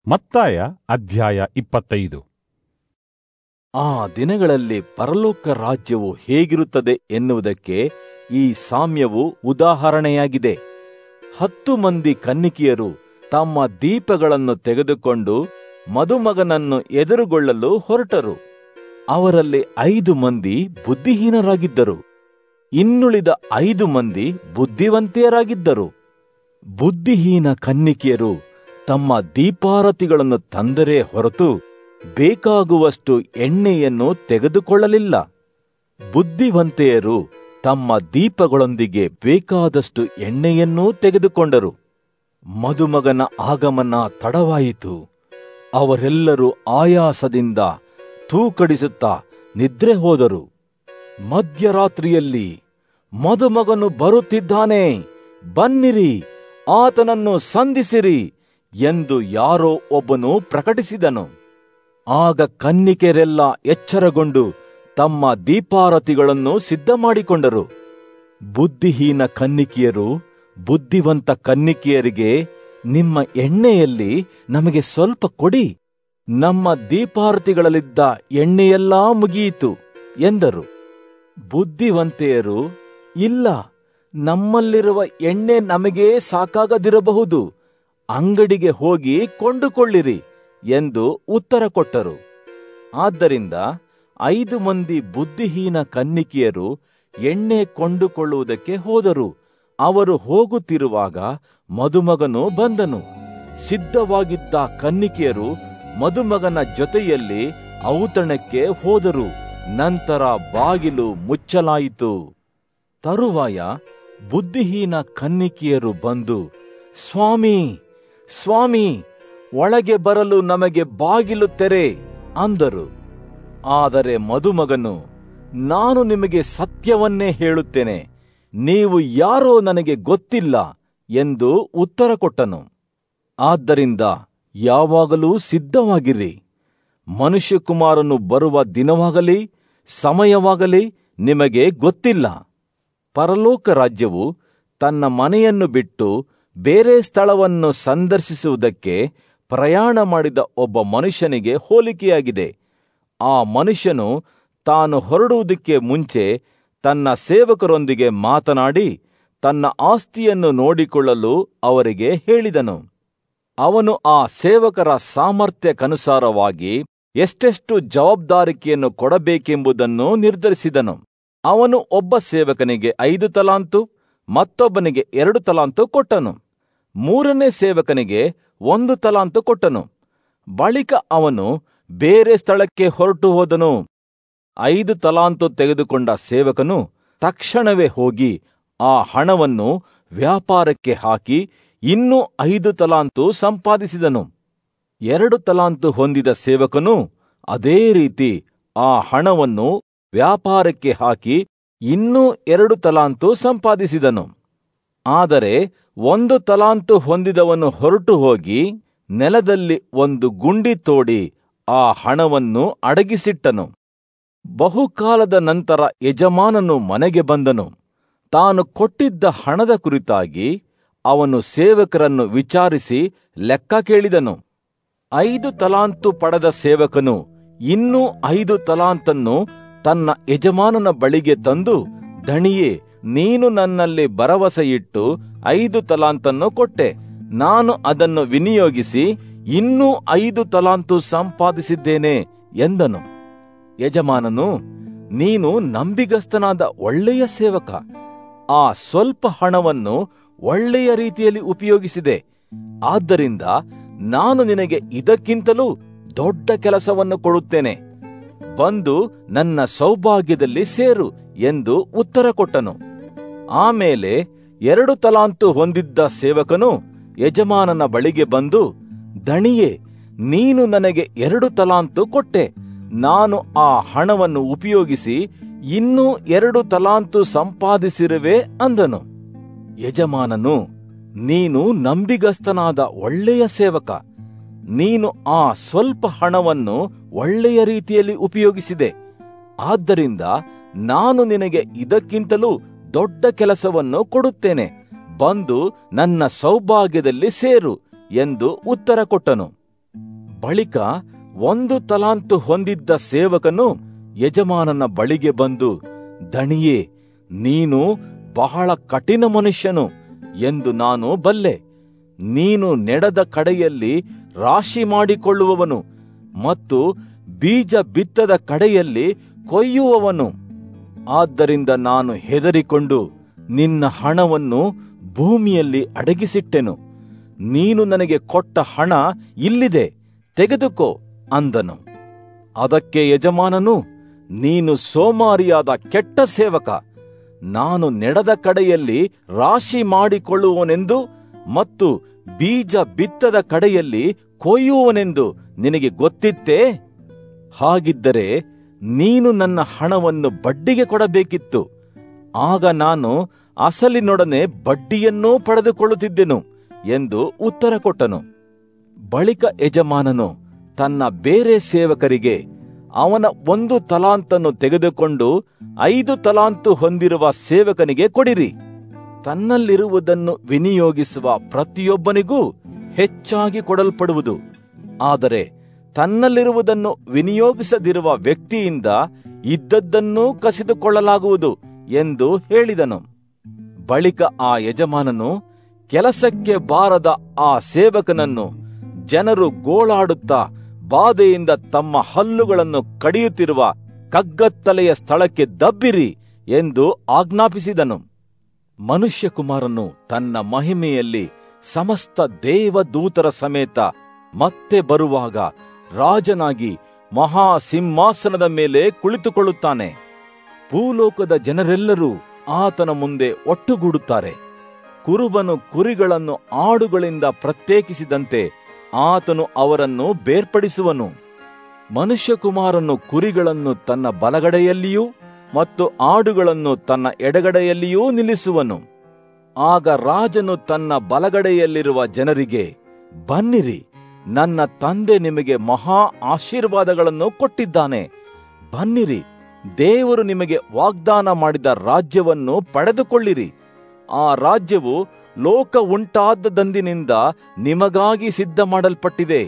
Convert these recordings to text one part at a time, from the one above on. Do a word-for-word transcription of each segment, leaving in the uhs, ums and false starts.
ಮತ್ತಾಯ ಅಧ್ಯಾಯ ಇಪ್ಪತ್ತೈದು. ಆ ದಿನಗಳಲ್ಲಿ ಪರಲೋಕ ರಾಜ್ಯವು ಹೇಗಿರುತ್ತದೆ ಎನ್ನುವುದಕ್ಕೆ ಈ ಸಾಮ್ಯವು ಉದಾಹರಣೆಯಾಗಿದೆ. ಹತ್ತು ಮಂದಿ ಕನ್ನಿಕೆಯರು ತಮ್ಮ ದೀಪಗಳನ್ನು ತೆಗೆದುಕೊಂಡು ಮದುಮಗನನ್ನು ಎದುರುಗೊಳ್ಳಲು ಹೊರಟರು. ಅವರಲ್ಲಿ ಐದು ಮಂದಿ ಬುದ್ಧಿಹೀನರಾಗಿದ್ದರು, ಇನ್ನುಳಿದ ಐದು ಮಂದಿ ಬುದ್ಧಿವಂತೆಯರಾಗಿದ್ದರು. ಬುದ್ಧಿಹೀನ ಕನ್ನಿಕೆಯರು ತಮ್ಮ ದೀಪಾರತಿಗಳನ್ನು ತಂದರೇ ಹೊರತು ಬೇಕಾಗುವಷ್ಟು ಎಣ್ಣೆಯನ್ನು ತೆಗೆದುಕೊಳ್ಳಲಿಲ್ಲ. ಬುದ್ಧಿವಂತೆಯರು ತಮ್ಮ ದೀಪಗಳೊಂದಿಗೆ ಬೇಕಾದಷ್ಟು ಎಣ್ಣೆಯನ್ನೂ ತೆಗೆದುಕೊಂಡರು. ಮದುಮಗನ ಆಗಮನ ತಡವಾಯಿತು. ಅವರೆಲ್ಲರೂ ಆಯಾಸದಿಂದ ತೂಕಡಿಸುತ್ತಾ ನಿದ್ರೆ ಹೋದರು. ಮಧ್ಯರಾತ್ರಿಯಲ್ಲಿ ಮದುಮಗನು ಬರುತ್ತಿದ್ದಾನೆ, ಬನ್ನಿರಿ, ಆತನನ್ನು ಸಂಧಿಸಿರಿ ಎಂದು ಯಾರೋ ಒಬ್ಬನು ಪ್ರಕಟಿಸಿದನು. ಆಗ ಕನ್ನಿಕೆರೆಲ್ಲ ಎಚ್ಚರಗೊಂಡು ತಮ್ಮ ದೀಪಾರತಿಗಳನ್ನು ಸಿದ್ಧ ಮಾಡಿಕೊಂಡರು. ಬುದ್ಧಿಹೀನ ಕನ್ನಿಕೆಯರು ಬುದ್ಧಿವಂತ ಕನ್ನಿಕೆಯರಿಗೆ, ನಿಮ್ಮ ಎಣ್ಣೆಯಲ್ಲಿ ನಮಗೆ ಸ್ವಲ್ಪ ಕೊಡಿ, ನಮ್ಮ ದೀಪಾರತಿಗಳಲ್ಲಿದ್ದ ಎಣ್ಣೆಯೆಲ್ಲಾ ಮುಗಿಯಿತು ಎಂದರು. ಬುದ್ಧಿವಂತೆಯರು, ಇಲ್ಲ, ನಮ್ಮಲ್ಲಿರುವ ಎಣ್ಣೆ ನಮಗೇ ಸಾಕಾಗದಿರಬಹುದು, ಅಂಗಡಿಗೆ ಹೋಗಿ ಕೊಂಡುಕೊಳ್ಳಿರಿ ಎಂದು ಉತ್ತರ ಕೊಟ್ಟರು. ಆದ್ದರಿಂದ ಐದು ಮಂದಿ ಬುದ್ಧಿಹೀನ ಕನ್ನಿಕೆಯರು ಎಣ್ಣೆ ಕೊಂಡುಕೊಳ್ಳುವುದಕ್ಕೆ ಹೋದರು. ಅವರು ಹೋಗುತ್ತಿರುವಾಗ ಮದುಮಗನು ಬಂದನು. ಸಿದ್ಧವಾಗಿದ್ದ ಕನ್ನಿಕೆಯರು ಮದುಮಗನ ಜೊತೆಯಲ್ಲಿ ಔತಣಕ್ಕೆ ಹೋದರು. ನಂತರ ಬಾಗಿಲು ಮುಚ್ಚಲಾಯಿತು. ತರುವಾಯ ಬುದ್ಧಿಹೀನ ಕನ್ನಿಕೆಯರು ಬಂದು, ಸ್ವಾಮಿ, ಸ್ವಾಮಿ, ಒಳಗೆ ಬರಲು ನಮಗೆ ಬಾಗಿಲು ತೆರೆ ಅಂದರು. ಆದರೆ ಮದುಮಗನು, ನಾನು ನಿಮಗೆ ಸತ್ಯವನ್ನೇ ಹೇಳುತ್ತೇನೆ, ನೀವು ಯಾರೋ ನನಗೆ ಗೊತ್ತಿಲ್ಲ ಎಂದು ಉತ್ತರ ಕೊಟ್ಟನು. ಆದ್ದರಿಂದ ಯಾವಾಗಲೂ ಸಿದ್ಧವಾಗಿರಿ, ಮನುಷ್ಯಕುಮಾರನು ಬರುವ ದಿನವಾಗಲಿ ಸಮಯವಾಗಲಿ ನಿಮಗೆ ಗೊತ್ತಿಲ್ಲ. ಪರಲೋಕ ರಾಜ್ಯವು ತನ್ನ ಮನೆಯನ್ನು ಬಿಟ್ಟು ಬೇರೆ ಸ್ಥಳವನ್ನು ಸಂದರ್ಶಿಸುವುದಕ್ಕೆ ಪ್ರಯಾಣ ಮಾಡಿದ ಒಬ್ಬ ಮನುಷ್ಯನಿಗೆ ಹೋಲಿಕೆಯಾಗಿದೆ. ಆ ಮನುಷ್ಯನು ತಾನು ಹೊರಡುವುದಕ್ಕೆ ಮುಂಚೆ ತನ್ನ ಸೇವಕರೊಂದಿಗೆ ಮಾತನಾಡಿ ತನ್ನ ಆಸ್ತಿಯನ್ನು ನೋಡಿಕೊಳ್ಳಲು ಅವರಿಗೆ ಹೇಳಿದನು. ಅವನು ಆ ಸೇವಕರ ಸಾಮರ್ಥ್ಯಕ್ಕನುಸಾರವಾಗಿ ಎಷ್ಟೆಷ್ಟು ಜವಾಬ್ದಾರಿಕೆಯನ್ನು ಕೊಡಬೇಕೆಂಬುದನ್ನು ನಿರ್ಧರಿಸಿದನು. ಅವನು ಒಬ್ಬ ಸೇವಕನಿಗೆ ಐದು ತಲಾಂತು, ಮತ್ತೊಬ್ಬನಿಗೆ ಎರಡು ತಲಾಂತು ಕೊಟ್ಟನು. ಮೂರನೇ ಸೇವಕನಿಗೆ ಒಂದು ತಲಾಂತು ಕೊಟ್ಟನು. ಬಳಿಕ ಅವನು ಬೇರೆ ಸ್ಥಳಕ್ಕೆ ಹೊರಟು ಹೋದನು. ಐದು ತಲಾಂತು ತೆಗೆದುಕೊಂಡ ಸೇವಕನು ತಕ್ಷಣವೇ ಹೋಗಿ ಆ ಹಣವನ್ನು ವ್ಯಾಪಾರಕ್ಕೆ ಹಾಕಿ ಇನ್ನೂ ಐದು ತಲಾಂತು ಸಂಪಾದಿಸಿದನು. ಎರಡು ತಲಾಂತು ಹೊಂದಿದ ಸೇವಕನು ಅದೇ ರೀತಿ ಆ ಹಣವನ್ನು ವ್ಯಾಪಾರಕ್ಕೆ ಹಾಕಿ ಇನ್ನೂ ಎರಡು ತಲಾಂತು ಸಂಪಾದಿಸಿದನು. ಆದರೆ ಒಂದು ತಲಾಂತು ಹೊಂದಿದವನು ಹೊರಟು ಹೋಗಿ ನೆಲದಲ್ಲಿ ಒಂದು ಗುಂಡಿ ತೋಡಿ ಆ ಹಣವನ್ನು ಅಡಗಿಸಿಟ್ಟನು. ಬಹುಕಾಲದ ನಂತರ ಯಜಮಾನನು ಮನೆಗೆ ಬಂದನು. ತಾನು ಕೊಟ್ಟಿದ್ದ ಹಣದ ಕುರಿತಾಗಿ ಅವನು ಸೇವಕರನ್ನು ವಿಚಾರಿಸಿ ಲೆಕ್ಕ ಕೇಳಿದನು. ಐದು ತಲಾಂತು ಪಡೆದ ಸೇವಕನು ಇನ್ನೂ ಐದು ತಲಾಂತನ್ನು ತನ್ನ ಯಜಮಾನನ ಬಳಿಗೆ ತಂದು, ದಣಿಯೇ, ನೀನು ನನ್ನಲ್ಲಿ ಭರವಸೆಯಿಟ್ಟು ಐದು ತಲಾಂತನ್ನು ಕೊಟ್ಟೆ, ನಾನು ಅದನ್ನು ವಿನಿಯೋಗಿಸಿ ಇನ್ನೂ ಐದು ತಲಾಂತು ಸಂಪಾದಿಸಿದ್ದೇನೆ ಎಂದನು. ಯಜಮಾನನು, ನೀನು ನಂಬಿಗಸ್ತನಾದ ಒಳ್ಳೆಯ ಸೇವಕ, ಆ ಸ್ವಲ್ಪ ಹಣವನ್ನು ಒಳ್ಳೆಯ ರೀತಿಯಲ್ಲಿ ಉಪಯೋಗಿಸಿದೆ, ಆದ್ದರಿಂದ ನಾನು ನಿನಗೆ ಇದಕ್ಕಿಂತಲೂ ದೊಡ್ಡ ಕೆಲಸವನ್ನು ಕೊಡುತ್ತೇನೆ, ಬಂದು ನನ್ನ ಸೌಭಾಗ್ಯದಲ್ಲಿ ಸೇರು ಎಂದು ಉತ್ತರ ಕೊಟ್ಟನು. ಆಮೇಲೆ ಎರಡು ತಲಾಂತು ಹೊಂದಿದ್ದ ಸೇವಕನು ಯಜಮಾನನ ಬಳಿಗೆ ಬಂದು, ದಣಿಯೇ, ನೀನು ನನಗೆ ಎರಡು ತಲಾಂತು ಕೊಟ್ಟೆ, ನಾನು ಆ ಹಣವನ್ನು ಉಪಯೋಗಿಸಿ ಇನ್ನೂ ಎರಡು ತಲಾಂತು ಸಂಪಾದಿಸಿರುವೆ ಅಂದನು. ಯಜಮಾನನು, ನೀನು ನಂಬಿಗಸ್ತನಾದ ಒಳ್ಳೆಯ ಸೇವಕ, ನೀನು ಆ ಸ್ವಲ್ಪ ಹಣವನ್ನು ಒಳ್ಳೆಯ ರೀತಿಯಲ್ಲಿ ಉಪಯೋಗಿಸಿದೆ, ಆದ್ದರಿಂದ ನಾನು ನಿನಗೆ ಇದಕ್ಕಿಂತಲೂ ದೊಡ್ಡ ಕೆಲಸವನ್ನು ಕೊಡುತ್ತೇನೆ, ಬಂದು ನನ್ನ ಸೌಭಾಗ್ಯದಲ್ಲಿ ಸೇರು ಎಂದು ಉತ್ತರ ಕೊಟ್ಟನು. ಬಳಿಕ ಒಂದು ತಲಾಂತು ಹೊಂದಿದ್ದ ಸೇವಕನು ಯಜಮಾನನ ಬಳಿಗೆ ಬಂದು, ದಣಿಯೇ, ನೀನು ಬಹಳ ಕಠಿಣ ಮನುಷ್ಯನು ಎಂದು ನಾನು ಬಲ್ಲೆ. ನೀನು ನೆಡದ ಕಡೆಯಲ್ಲಿ ರಾಶಿ ಮಾಡಿಕೊಳ್ಳುವವನು ಮತ್ತು ಬೀಜ ಬಿತ್ತದ ಕಡೆಯಲ್ಲಿ ಕೊಯ್ಯುವವನು. ಆದ್ದರಿಂದ ನಾನು ಹೆದರಿಕೊಂಡು ನಿನ್ನ ಹಣವನ್ನು ಭೂಮಿಯಲ್ಲಿ ಅಡಗಿಸಿಟ್ಟೆನು. ನೀನು ನನಗೆ ಕೊಟ್ಟ ಹಣ ಇಲ್ಲಿದೆ, ತೆಗೆದುಕೋ ಅಂದನು. ಅದಕ್ಕೆ ಯಜಮಾನನು, ನೀನು ಸೋಮಾರಿಯಾದ ಕೆಟ್ಟ ಸೇವಕ, ನಾನು ನೆಡದ ಕಡೆಯಲ್ಲಿ ರಾಶಿ ಮಾಡಿಕೊಳ್ಳುವನೆಂದು ಮತ್ತು ಬೀಜ ಬಿತ್ತದ ಕಡೆಯಲ್ಲಿ ಕೊಯ್ಯುವನೆಂದು ನಿನಗೆ ಗೊತ್ತಿತ್ತೇ? ಹಾಗಿದ್ದರೆ ನೀನು ನನ್ನ ಹಣವನ್ನು ಬಡ್ಡಿಗೆ ಕೊಡಬೇಕಿತ್ತು. ಆಗ ನಾನು ಅಸಲಿನೊಡನೆ ಬಡ್ಡಿಯನ್ನೂ ಪಡೆದುಕೊಳ್ಳುತ್ತಿದ್ದೆನು ಎಂದು ಉತ್ತರ ಕೊಟ್ಟನು. ಬಳಿಕ ಯಜಮಾನನು ತನ್ನ ಬೇರೆ ಸೇವಕರಿಗೆ, ಅವನ ಒಂದು ತಲಾಂತನ್ನು ತೆಗೆದುಕೊಂಡು ಐದು ತಲಾಂತು ಹೊಂದಿರುವ ಸೇವಕನಿಗೆ ಕೊಡಿರಿ. ತನ್ನಲ್ಲಿರುವುದನ್ನು ವಿನಿಯೋಗಿಸುವ ಪ್ರತಿಯೊಬ್ಬನಿಗೂ ಹೆಚ್ಚಾಗಿ ಕೊಡಲ್ಪಡುವುದು, ಆದರೆ ತನ್ನಲ್ಲಿರುವುದನ್ನು ವಿನಿಯೋಗಿಸದಿರುವ ವ್ಯಕ್ತಿಯಿಂದ ಇದ್ದದ್ದನ್ನೂ ಕಸಿದುಕೊಳ್ಳಲಾಗುವುದು ಎಂದು ಹೇಳಿದನು. ಬಳಿಕ ಆ ಯಜಮಾನನು ಕೆಲಸಕ್ಕೆ ಬಾರದ ಆ ಸೇವಕನನ್ನು ಜನರು ಗೋಳಾಡುತ್ತಾ ಬಾಧೆಯಿಂದ ತಮ್ಮ ಹಲ್ಲುಗಳನ್ನು ಕಡಿಯುತ್ತಿರುವ ಕಗ್ಗತ್ತಲೆಯ ಸ್ಥಳಕ್ಕೆ ದಬ್ಬಿರಿ ಎಂದು ಆಜ್ಞಾಪಿಸಿದನು. ಮನುಷ್ಯಕುಮಾರನು ತನ್ನ ಮಹಿಮೆಯಲ್ಲಿ ಸಮಸ್ತ ದೇವದೂತರ ಸಮೇತ ಮತ್ತೆ ಬರುವಾಗ ರಾಜನಾಗಿ ಮಹಾಸಿಂಹಾಸನದ ಮೇಲೆ ಕುಳಿತುಕೊಳ್ಳುತ್ತಾನೆ. ಭೂಲೋಕದ ಜನರೆಲ್ಲರೂ ಆತನ ಮುಂದೆ ಒಟ್ಟುಗೂಡುತ್ತಾರೆ. ಕುರುಬನು ಕುರಿಗಳನ್ನು ಆಡುಗಳಿಂದ ಪ್ರತ್ಯೇಕಿಸಿದಂತೆ ಆತನು ಅವರನ್ನು ಬೇರ್ಪಡಿಸುವನು. ಮನುಷ್ಯಕುಮಾರನು ಕುರಿಗಳನ್ನು ತನ್ನ ಬಲಗಡೆಯಲ್ಲಿಯೂ ಮತ್ತು ಆಡುಗಳನ್ನು ತನ್ನ ಎಡಗಡೆಯಲ್ಲಿಯೂ ನಿಲ್ಲಿಸುವನು. ಆಗ ರಾಜನು ತನ್ನ ಬಲಗಡೆಯಲ್ಲಿರುವ ಜನರಿಗೆ, ಬನ್ನಿರಿ, ನನ್ನ ತಂದೆ ನಿಮಗೆ ಮಹಾ ಆಶೀರ್ವಾದಗಳನ್ನು ಕೊಟ್ಟಿದ್ದಾನೆ. ಬನ್ನಿರಿ, ದೇವರು ನಿಮಗೆ ವಾಗ್ದಾನ ಮಾಡಿದ ರಾಜ್ಯವನ್ನು ಪಡೆದುಕೊಳ್ಳಿರಿ. ಆ ರಾಜ್ಯವು ಲೋಕ ಉಂಟಾದದಂದಿನಿಂದ ನಿಮಗಾಗಿ ಸಿದ್ಧ ಮಾಡಲ್ಪಟ್ಟಿದೆ.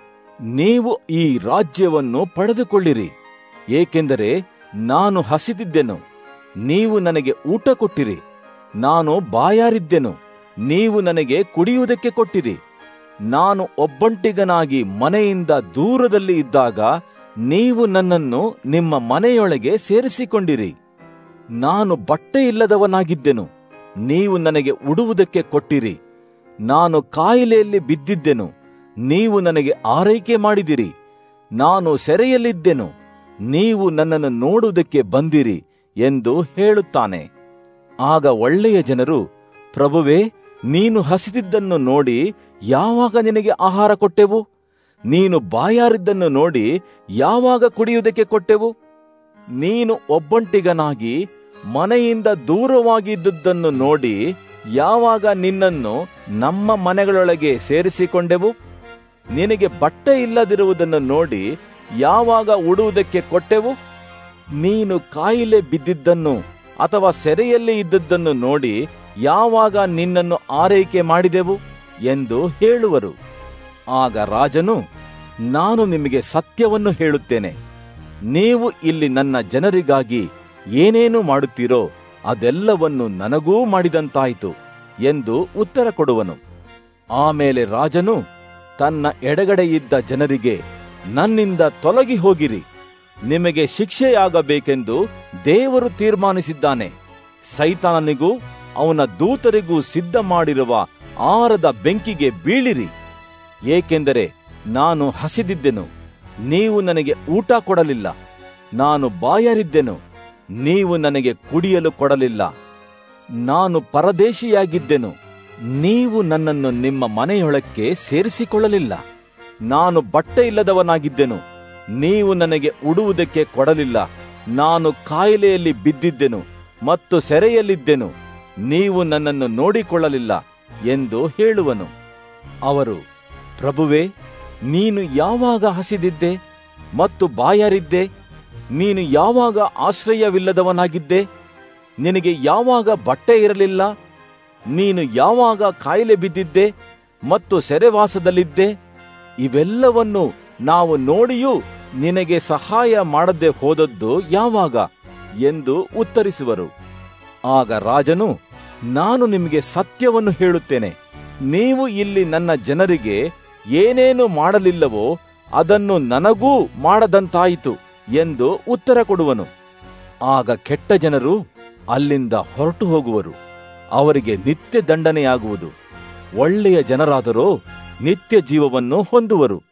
ನೀವು ಈ ರಾಜ್ಯವನ್ನು ಪಡೆದುಕೊಳ್ಳಿರಿ. ಏಕೆಂದರೆ ನಾನು ಹಸಿದಿದ್ದೆನು, ನೀವು ನನಗೆ ಊಟ ಕೊಟ್ಟಿರಿ. ನಾನು ಬಾಯಾರಿದ್ದೆನು, ನೀವು ನನಗೆ ಕುಡಿಯುವುದಕ್ಕೆ ಕೊಟ್ಟಿರಿ. ನಾನು ಒಬ್ಬಂಟಿಗನಾಗಿ ಮನೆಯಿಂದ ದೂರದಲ್ಲಿ ಇದ್ದಾಗ ನೀವು ನನ್ನನ್ನು ನಿಮ್ಮ ಮನೆಯೊಳಗೆ ಸೇರಿಸಿಕೊಂಡಿರಿ. ನಾನು ಬಟ್ಟೆ ಇಲ್ಲದವನಾಗಿದ್ದೆನು, ನೀವು ನನಗೆ ಉಡುವುದಕ್ಕೆ ಕೊಟ್ಟಿರಿ. ನಾನು ಕಾಯಿಲೆಯಲ್ಲಿ ಬಿದ್ದಿದ್ದೆನು, ನೀವು ನನಗೆ ಆರೈಕೆ ಮಾಡಿದಿರಿ. ನಾನು ಸೆರೆಯಲ್ಲಿದ್ದೆನು, ನೀವು ನನ್ನನ್ನು ನೋಡುವುದಕ್ಕೆ ಬಂದಿರಿ ಎಂದು ಹೇಳುತ್ತಾನೆ. ಆಗ ಒಳ್ಳೆಯ ಜನರು, ಪ್ರಭುವೇ, ನೀನು ಹಸಿದಿದ್ದನ್ನು ನೋಡಿ ಯಾವಾಗ ನಿನಗೆ ಆಹಾರ ಕೊಟ್ಟೆವು? ನೀನು ಬಾಯಾರಿದ್ದನ್ನು ನೋಡಿ ಯಾವಾಗ ಕುಡಿಯುವುದಕ್ಕೆ ಕೊಟ್ಟೆವು? ನೀನು ಒಬ್ಬಂಟಿಗನಾಗಿ ಮನೆಯಿಂದ ದೂರವಾಗಿದ್ದುದನ್ನು ನೋಡಿ ಯಾವಾಗ ನಿನ್ನನ್ನು ನಮ್ಮ ಮನೆಗಳೊಳಗೆ ಸೇರಿಸಿಕೊಂಡೆವು? ನಿನಗೆ ಬಟ್ಟೆ ಇಲ್ಲದಿರುವುದನ್ನು ನೋಡಿ ಯಾವಾಗ ಉಡುವುದಕ್ಕೆ ಕೊಟ್ಟೆವು? ನೀನು ಕಾಯಿಲೆ ಬಿದ್ದಿದ್ದನ್ನು ಅಥವಾ ಸೆರೆಯಲ್ಲಿ ಇದ್ದದ್ದನ್ನು ನೋಡಿ ಯಾವಾಗ ನಿನ್ನನ್ನು ಆರೈಕೆ ಮಾಡಿದೆವು ಎಂದು ಹೇಳುವರು. ಆಗ ರಾಜನು, ನಾನು ನಿಮಗೆ ಸತ್ಯವನ್ನು ಹೇಳುತ್ತೇನೆ, ನೀವು ಇಲ್ಲಿ ನನ್ನ ಜನರಿಗಾಗಿ ಏನೇನು ಮಾಡುತ್ತೀರೋ ಅದೆಲ್ಲವನ್ನು ನನಗೂ ಮಾಡಿದಂತಾಯಿತು ಎಂದು ಉತ್ತರ ಕೊಡುವನು. ಆಮೇಲೆ ರಾಜನು ತನ್ನ ಎಡಗಡೆಯಿದ್ದ ಜನರಿಗೆ, ನನ್ನಿಂದ ತೊಲಗಿ ಹೋಗಿರಿ, ನಿಮಗೆ ಶಿಕ್ಷೆಯಾಗಬೇಕೆಂದು ದೇವರು ತೀರ್ಮಾನಿಸಿದ್ದಾನೆ. ಸೈತಾನನಿಗೂ ಅವನ ದೂತರಿಗೂ ಸಿದ್ಧ ಮಾಡಿರುವ ಆರದ ಬೆಂಕಿಗೆ ಬೀಳಿರಿ. ಏಕೆಂದರೆ ನಾನು ಹಸಿದಿದ್ದೆನು, ನೀವು ನನಗೆ ಊಟ ಕೊಡಲಿಲ್ಲ. ನಾನು ಬಾಯಾರಿದ್ದೆನು, ನೀವು ನನಗೆ ಕುಡಿಯಲು ಕೊಡಲಿಲ್ಲ. ನಾನು ಪರದೇಶಿಯಾಗಿದ್ದೆನು, ನೀವು ನನ್ನನ್ನು ನಿಮ್ಮ ಮನೆಯೊಳಕ್ಕೆ ಸೇರಿಸಿಕೊಳ್ಳಲಿಲ್ಲ. ನಾನು ಬಟ್ಟೆ ಇಲ್ಲದವನಾಗಿದ್ದೆನು, ನೀವು ನನಗೆ ಉಡುವುದಕ್ಕೆ ಕೊಡಲಿಲ್ಲ. ನಾನು ಕಾಯಿಲೆಯಲ್ಲಿ ಬಿದ್ದಿದ್ದೆನು ಮತ್ತು ಸೆರೆಯಲ್ಲಿದ್ದೆನು, ನೀವು ನನ್ನನ್ನು ನೋಡಿಕೊಳ್ಳಲಿಲ್ಲ ಎಂದು ಹೇಳುವನು. ಅವರು, ಪ್ರಭುವೇ, ನೀನು ಯಾವಾಗ ಹಸಿದಿದ್ದೆ ಮತ್ತು ಬಾಯಾರಿದ್ದೆ? ನೀನು ಯಾವಾಗ ಆಶ್ರಯವಿಲ್ಲದವನಾಗಿದ್ದೆ? ನಿನಗೆ ಯಾವಾಗ ಬಟ್ಟೆ ಇರಲಿಲ್ಲ? ನೀನು ಯಾವಾಗ ಕಾಯಿಲೆ ಬಿದ್ದಿದ್ದೆ ಮತ್ತು ಸೆರೆವಾಸದಲ್ಲಿದ್ದೆ? ಇವೆಲ್ಲವನ್ನು ನಾವು ನೋಡಿಯೂ ನಿನಗೆ ಸಹಾಯ ಮಾಡದೆ ಹೋದದ್ದು ಯಾವಾಗ ಎಂದು ಉತ್ತರಿಸುವರು. ಆಗ ರಾಜನು, ನಾನು ನಿಮಗೆ ಸತ್ಯವನ್ನು ಹೇಳುತ್ತೇನೆ, ನೀವು ಇಲ್ಲಿ ನನ್ನ ಜನರಿಗೆ ಏನೇನು ಮಾಡಲಿಲ್ಲವೋ ಅದನ್ನು ನನಗೂ ಮಾಡದಂತಾಯಿತು ಎಂದು ಉತ್ತರ ಕೊಡುವನು. ಆಗ ಕೆಟ್ಟ ಜನರು ಅಲ್ಲಿಂದ ಹೊರಟು ಹೋಗುವರು, ಅವರಿಗೆ ನಿತ್ಯ ದಂಡನೆಯಾಗುವುದು. ಒಳ್ಳೆಯ ಜನರಾದರೋ ನಿತ್ಯ ಜೀವವನ್ನು ಹೊಂದುವರು.